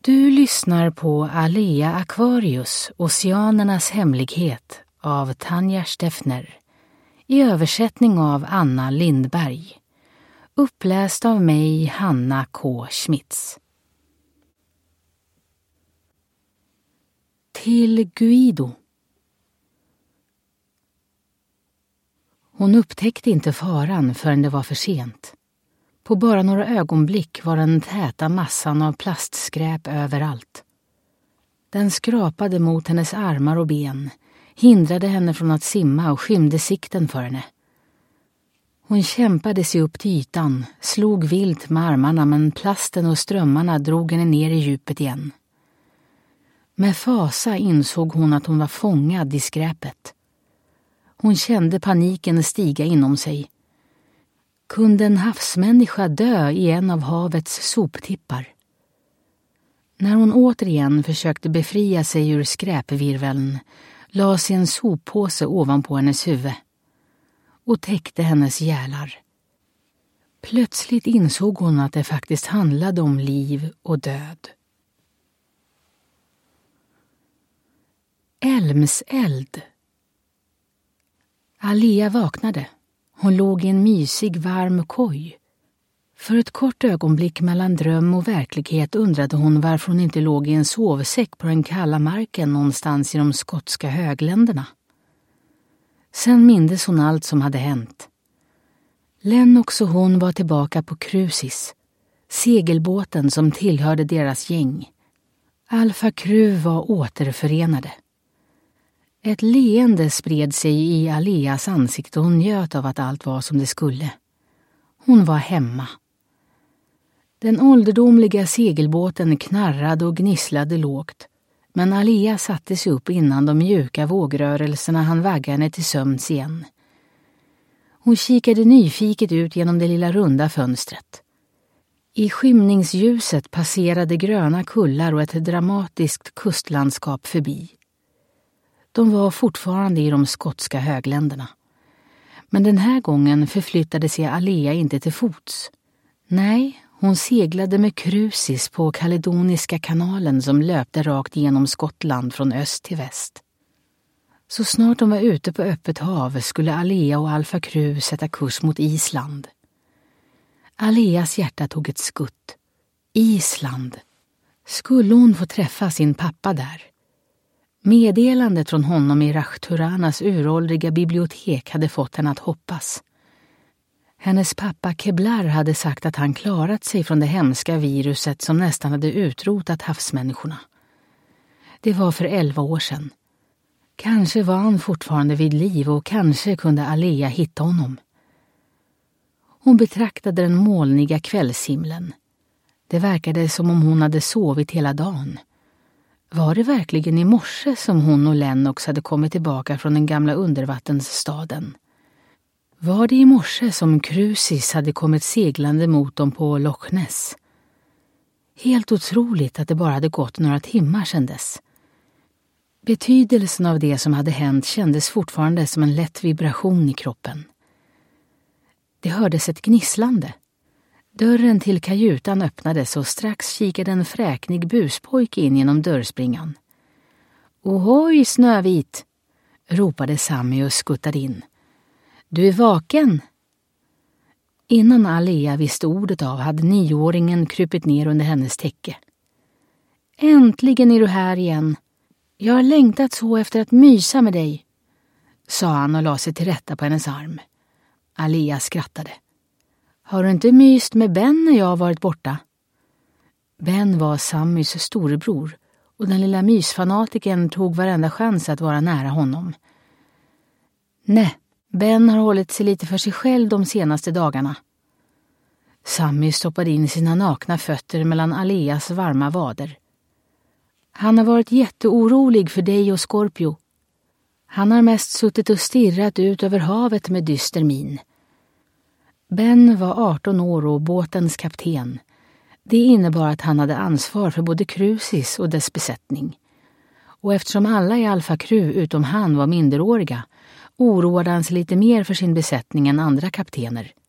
Du lyssnar på Alea Aquarius, Oceanernas hemlighet av Tanja Steffner. I översättning av Anna Lindberg. Uppläst av mig, Hanna K. Schmitz. Till Guido. Hon upptäckte inte faran förrän det var för sent. På bara några ögonblick var den täta massan av plastskräp överallt. Den skrapade mot hennes armar och ben, hindrade henne från att simma och skymde sikten för henne. Hon kämpade sig upp till ytan, slog vilt med armarna, men plasten och strömmarna drog henne ner i djupet igen. Med fasa insåg hon att hon var fångad i skräpet. Hon kände paniken stiga inom sig. Kunde en havsmänniska dö i en av havets soptippar? När hon återigen försökte befria sig ur skräpvirveln la sig en soppåse ovanpå hennes huvud och täckte hennes gälar. Plötsligt insåg hon att det faktiskt handlade om liv och död. Elmseld. Alea vaknade. Hon låg i en mysig, varm koj. För ett kort ögonblick mellan dröm och verklighet undrade hon varför hon inte låg i en sovsäck på den kalla marken någonstans i de skotska högländerna. Sen mindes hon allt som hade hänt. Lennox och hon var tillbaka på Crucis, segelbåten som tillhörde deras gäng. Alfa Cru var återförenade. Ett leende spred sig i Aleas ansikte och hon njöt av att allt var som det skulle. Hon var hemma. Den ålderdomliga segelbåten knarrade och gnisslade lågt, men Alea satte sig upp innan de mjuka vågrörelserna han vaggade henne till sömns igen. Hon kikade nyfiket ut genom det lilla runda fönstret. I skymningsljuset passerade gröna kullar och ett dramatiskt kustlandskap förbi. De var fortfarande i de skotska högländerna. Men den här gången förflyttade sig Alea inte till fots. Nej, hon seglade med Crucis på Kaledoniska kanalen som löpte rakt genom Skottland från öst till väst. Så snart de var ute på öppet hav skulle Alea och Alfa Cru sätta kurs mot Island. Aleas hjärta tog ett skutt. Island. Skulle hon få träffa sin pappa där? Meddelandet från honom i Rachturanas uråldriga bibliotek hade fått henne att hoppas. Hennes pappa Keblar hade sagt att han klarat sig från det hemska viruset som nästan hade utrotat havsmänniskorna. Det var för 11 år sedan. Kanske var han fortfarande vid liv och kanske kunde Alea hitta honom. Hon betraktade den molniga kvällshimlen. Det verkade som om hon hade sovit hela dagen. Var det verkligen i morse som hon och Lennox hade kommit tillbaka från den gamla undervattensstaden? Var det i morse som Crucis hade kommit seglande mot dem på Loch Ness? Helt otroligt att det bara hade gått några timmar sedan dess. Betydelsen av det som hade hänt kändes fortfarande som en lätt vibration i kroppen. Det hördes ett gnisslande. Dörren till kajutan öppnades och strax kikade en fräknig buspojke in genom dörrspringan. Ohoj, Snövit! Ropade Sammy och skuttade in. Du är vaken? Innan Alea visste ordet av hade 9-åringen krupit ner under hennes täcke. Äntligen är du här igen. Jag har längtat så efter att mysa med dig, sa han och la sig till rätta på hennes arm. Alea skrattade. Har du inte myst med Ben när jag har varit borta? Ben var Sammys storebror och den lilla mysfanatiken tog varenda chans att vara nära honom. Nej, Ben har hållit sig lite för sig själv de senaste dagarna. Sammy stoppade in sina nakna fötter mellan Aleas varma vader. Han har varit jätteorolig för dig och Scorpio. Han har mest suttit och stirrat ut över havet med dyster min. Ben var 18 år och båtens kapten. Det innebar att han hade ansvar för både Crucis och dess besättning. Och eftersom alla i Alfa Cru utom han var minderåriga oroade han sig lite mer för sin besättning än andra kaptener.